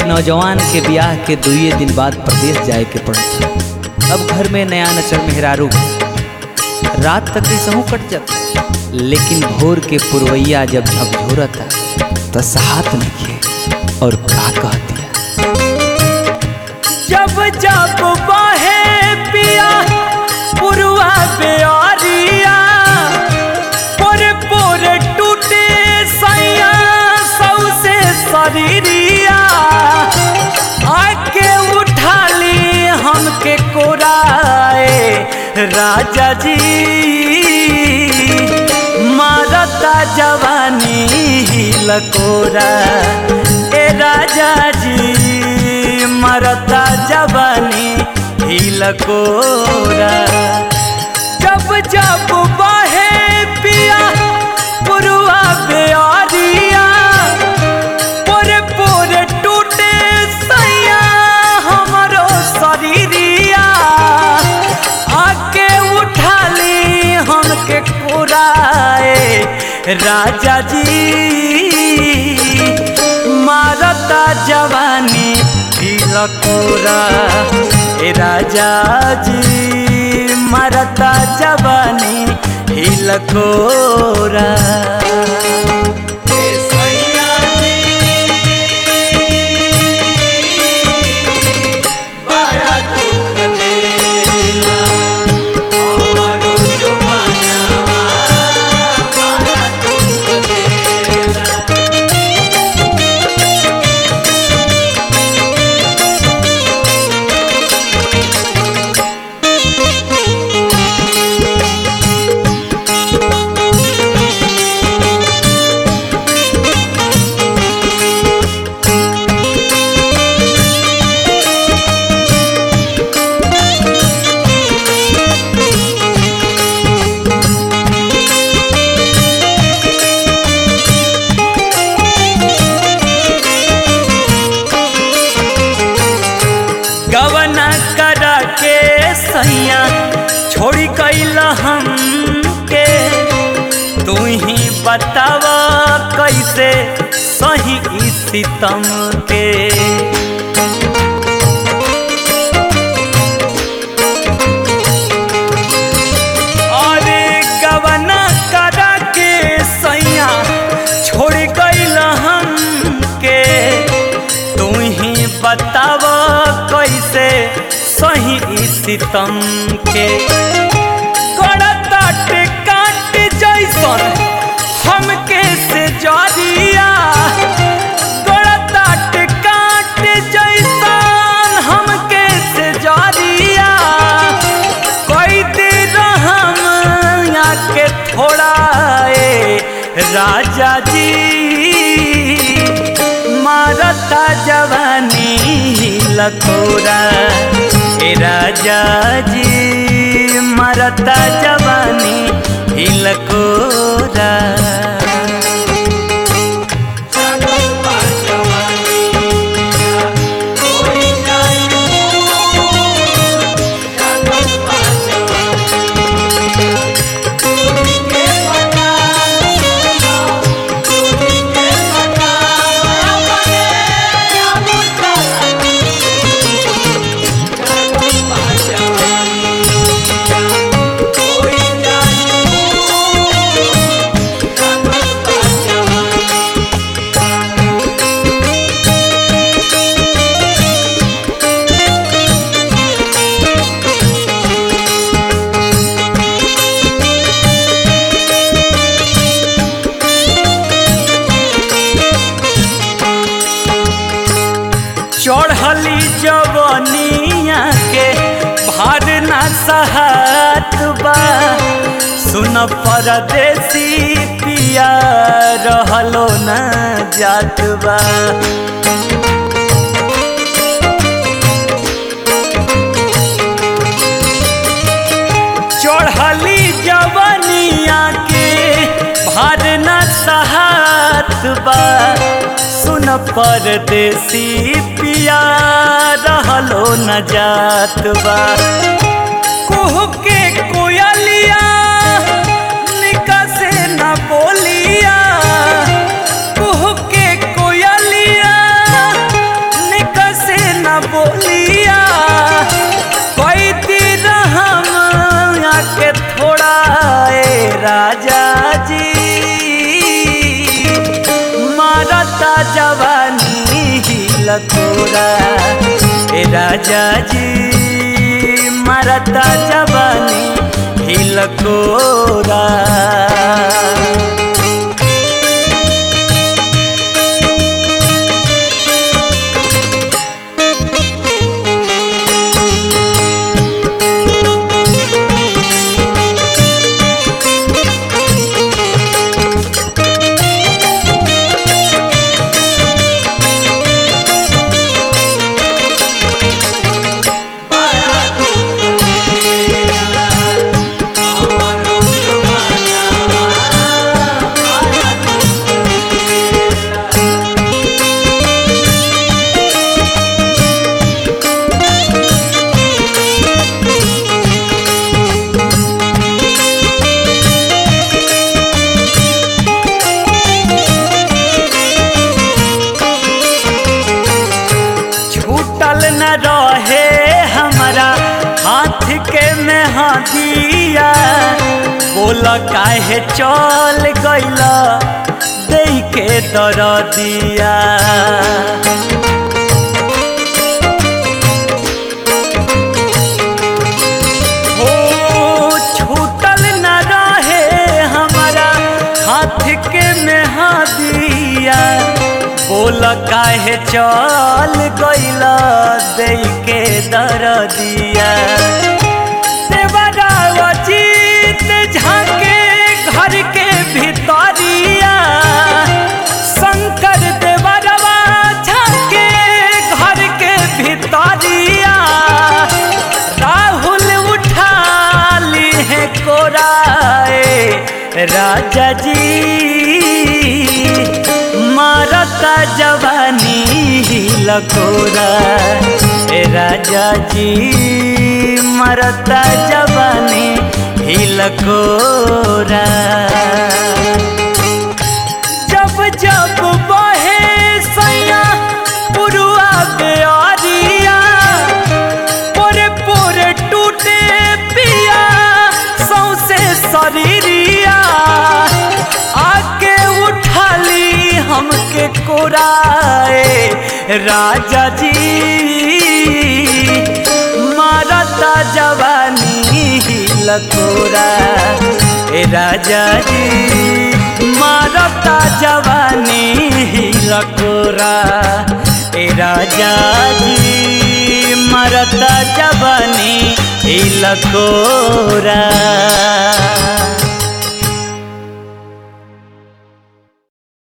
नौजवान के ब्याह के 2 दिन बाद प्रदेश जाए के पड़ता। अब घर में नया नचर मेहरारू, रात तक ऐसा कट जाता, लेकिन भोर के पुरवैया जब झकझोरता तो साहत नहीं और का कह दिया। जब जब बहे पिया पुरवा बेअरिया, पोरे पोरे टूटे सैया सौसे शरीरिया, आके उठा ली हमके कोराए राजा जी, मारता जवानी लकोरा ए राजा जी, मारता जवानी लकोरा। जब जब बहे पिया पुरवा बेअरिया, पोरे पोरे टूटे सैया हमरो शरीरिया, आके उठा ली हमके कोराए राजा जी, मारता जवानी लकोरा ए राजा जी, मारता जवानी लकोरा। गवना करा के सैया छोड़ी कैल हमके, तू ही बतावा कैसे सही सितम के। अरे गवना करा के सैया छोड़ कैल हमके, तू ही बतावा कैसे सही सितम के। करताट काट जैसन हमके से जरिया, करताट काट जैसन हमके से जरिया, कोई दिन हम के थोड़ा ए राजा जी, मारता जवानी लकोरा ए राजा जी, मारता जवानी लकोरा। चढ़ली जवनिया के भार ना सहत बा, सुन परदेसी पिया रहलो न जात बा। चढ़ली जवनिया के भार ना सहत बा, सुन परदेसी पिया रहलो न जात बा। कुहू के कोयलिया निकसे न बोलिया, कुहू के कोयलिया राजा जी मरता जवानी हिलकोरा। न रहे हमारा हाथ के मेहंदिया, बोला काहे चल गइला दे के दरदिया। हो छूटल न रहे हमारा हाथ के मेहंदिया, बोला काहे चल गइला दे के दरदिया। देवरावा जीत झाके घर के भितरिया, शंकर देवरावा झाके घर के भितरिया। राहुल उठा ली है कोराए राजा जी मारता जवानी हिलकोरा। राजा जी मरता जवानी हिलकोरा। जब जब बहे सैया पुरुआ बेअरिया, पोरे पोरे टूटे पिया सौसे शरीरिया। आके उठाली हमके कोराए राजा जी मारता जवानी हिलकोरा। राजा जी मारता जवानी हिलकोरा। राजा जी मरता जवानी हिलकोरा।